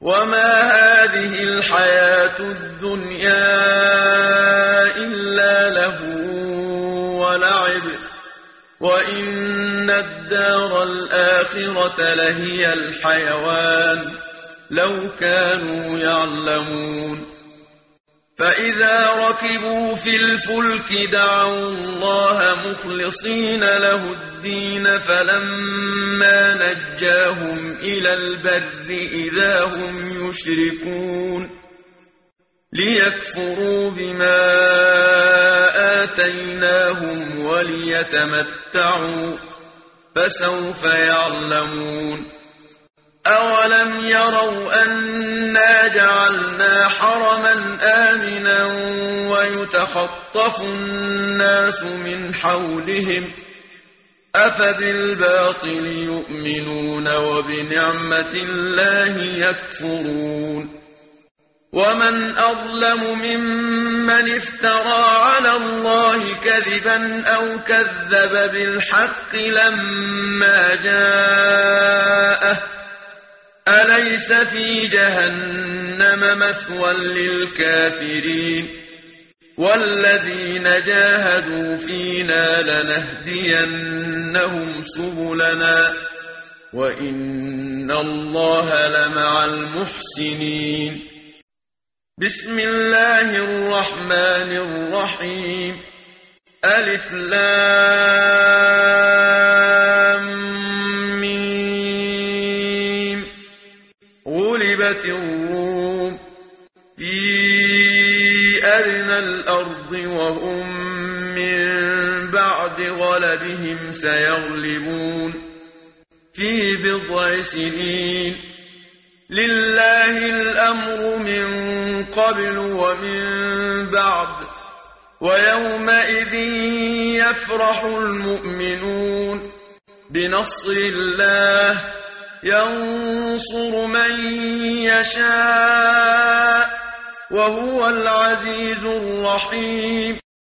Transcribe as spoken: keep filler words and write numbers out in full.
وما هذه الحياة الدنيا إلا لهو ولعب وإن الدار الآخرة لهي الحيوان لو كانوا يعلمون فإذا ركبوا في الفلك دعوا الله مخلصين له الدين فلما نجاهم إلى البر إذا هم يشركون ليكفروا بما آتيناهم وليتمتعوا فسوف يعلمون أولم يروا أنا جعلنا حرما آمنا ويتخطف الناس من حولهم أفبالباطل يؤمنون وبنعمة الله يكفرون ومن أظلم ممن افترى على الله كذبا أو كذب بالحق لما جاءه أليس في جهنم مثوى للكافرين والذين جاهدوا فينا لنهدينهم سبلنا وإن الله لمع المحسنين بسم الله الرحمن الرحيم ألف لام غلبت الروم في أدنى الأرض وهم من بعد غلبهم سيغلبون في بضع سنين لله الأمر من قبل ومن بعد ويومئذ يفرح المؤمنون بنصر الله ينصر من يشاء وهو العزيز الرحيم